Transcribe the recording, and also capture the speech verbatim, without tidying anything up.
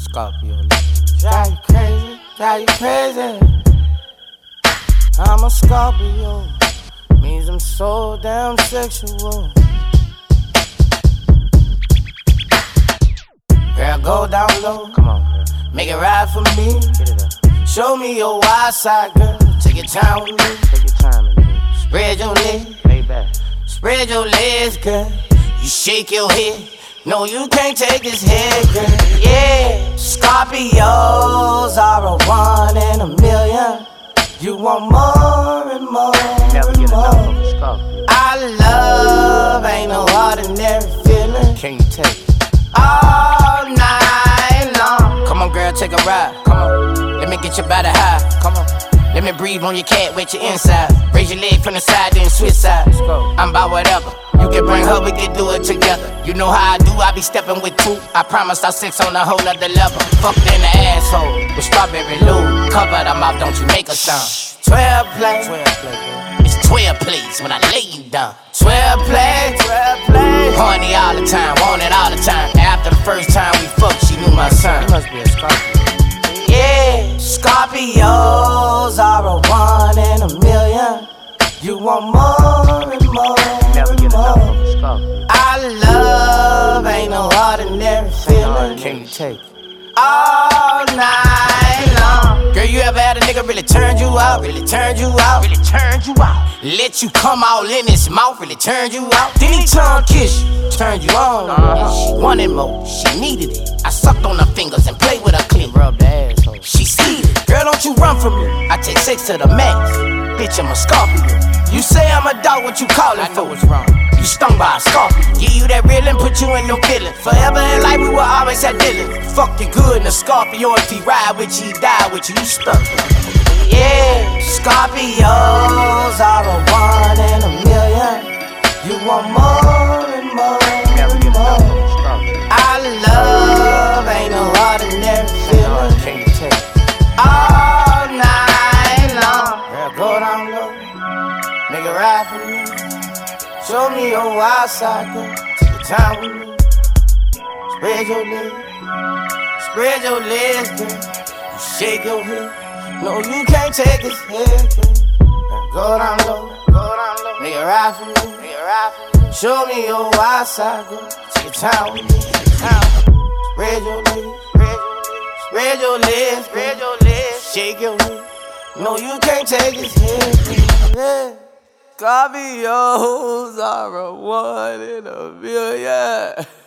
Scorpio. Drive you crazy, drive you crazy. I'm a Scorpio, means I'm so damn sexual. Girl, go down low, come on, girl. Make it ride for me. Get it up. Show me your wild side, girl. Take your time with me. Take your time with me. Spread your legs, lay back. Spread your legs, girl. You shake your head. No, you can't take his head, girl. Yeah, Scorpios are a one in a million. You want more and more Never and more. Our love ain't no ordinary feeling. Can you take it? All night long. Come on, girl, take a ride. Come on, let me get your body high. Come on, let me breathe on your cat, wet your inside. Raise your leg from the side, then switch sides. I'm about whatever. You can bring her, we can do it together. You know how I do, I be stepping with two. I promise I'll sex on a whole nother level. Fucked in the asshole with strawberry lube. Cover the mouth, don't you make a sound. Twelve play, it's twelve plays when I lay you down. Twelve play, twelve play. Horny all the time, want it all the time. After the first time we fucked, she knew my son. You must be a Scorpio. Yeah, Scorpios are a one in a million. You want more and more Never and more. Our love ain't no ordinary feeling. Can you take it? All night long. Girl, you ever had a nigga really turned you out? Really turned you out? Really turned you out? Let you come all in his mouth? Really turned you out? Then he tongue kiss you, turned you on. Uh-huh. She wanted more, she needed it. I sucked on her fingers and played with her clit. Rub the asshole. She seeded. Girl, don't you run from me. I take sex to the max. Bitch, I'm a Scorpio. You say I'm a dog, what you call it for? What's wrong? You stung by a scorpion. Give you that real and put you in no feeling. Forever in life, we will always have dealings. Fuck you good in a Scorpio. If he ride with you, he die with you, you stuck. Yeah, Scorpios are a one in a million. You want more and more and more. Our love ain't no ordinary feeling. Can you take it? All night long. Girl, go down low. Make it ride for me. Show me your wild side, girl. Take your time with me. Spread your legs. Spread your legs, girl. You shake your head. No, you can't take his head, girl. Now go down low. Go down low. Make it ride for me. Make it ride for me. Show me your wild side, girl. Take your time with me. Spread your legs. Spread your legs. Spread your legs. Shake your head. No, you can't take his head, girl. Scorpios are a one in a million.